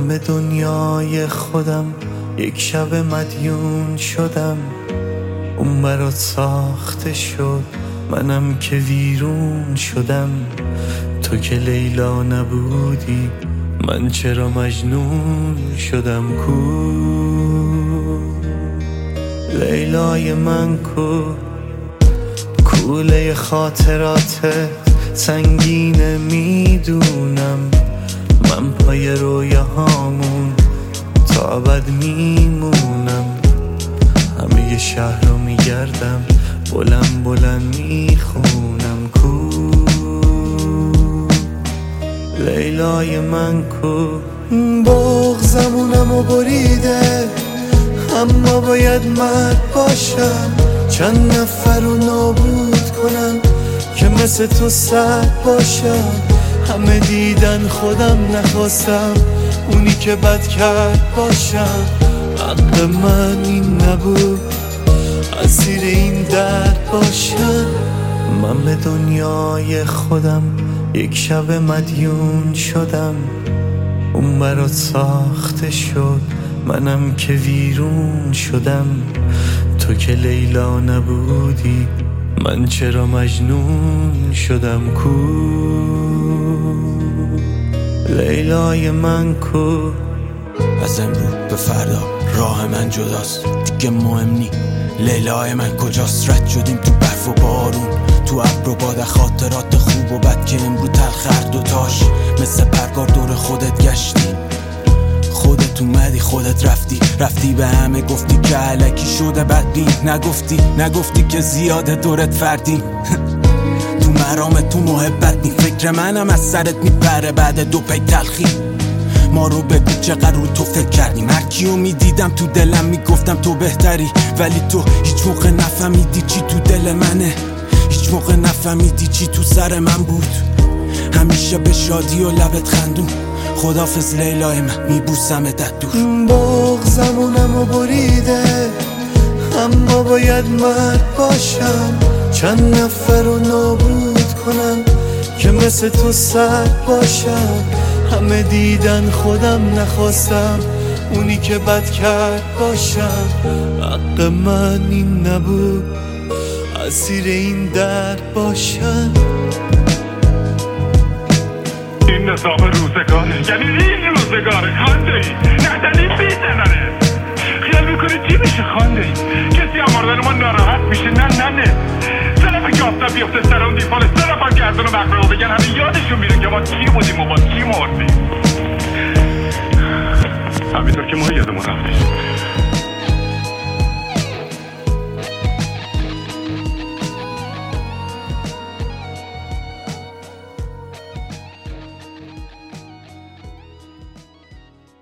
به دنیای خودم یک شب مدیون شدم. اون برات ساخته شد، منم که ویرون شدم. تو که لیلا نبودی، من چرا مجنون شدم؟ کو لیلای من، کوله خاطراتت سنگینه میدونم. من پای رویاهامون تا ابد میمونم. همه شهر رو میگردم، بلند بلند میخونم. کو لیلای من، بغضمونمو بریده، اما باید مرد باشم. چند نفر رو نابود کنم که مثل تو سرد باشم. همه دیدن خودم نخواستم اونی که بد کرد باشم. حق من این نبود اسیر این درد باشم. من به دنیای خودم یک شب مدیون شدم. اون برات ساخته شد، منم که ویرون شدم. تو که لیلا نبودی، من چرا مجنون شدم؟ کو لیلای من، از امروز به فردا راه من جداست، دیگه مهم نی لیلای من کجاست. رد شدیم تو برف و بارون، تو ابر و باد، خاطرات خوب و بد که امروز تلخ دوتاش. مثل پرگار دور خودت گشتی، خودت اومدی خودت رفتی به همه گفتی که علکی شده بدبین. نگفتی که زیاده دورت فردی. تو مرام تو محبت نی، فکر منم از سرت میپره بعد دو پی تلخی. ما رو بگو چقدر رو تو فکر کردیم. هر کیو میدیدم تو دلم میگفتم تو بهتری، ولی تو هیچ موقع نفهمیدی چی تو دل منه. هیچ موقع نفهمیدی چی تو سر من بود. همیشه به شادی و لبت خندون. خدافظ لیلای من، میبوسمت دور. بغضمونمو بریده، اما باید مرد باشم. چند نفر رو نابود کنم که مثل تو سرد باشم. همه دیدن خودم نخواستم اونی که بد کرد باشم. حق من این نبود اسیر این درد باشم. این نظام روزگاره، یعنی این روزگاره. خانده ای نزنی بیزنانه. خیال میکنی چی میشه خانده ای؟ کسی اماردن ما ناراحت میشه؟ نه سلام گافتا بیفته سر اون دیفال، سلام هم گردن و مقبره بگن همه یادشون میره که ما چی بودیم و با چی مردیم. همینطور که ما یادمون رفتیم.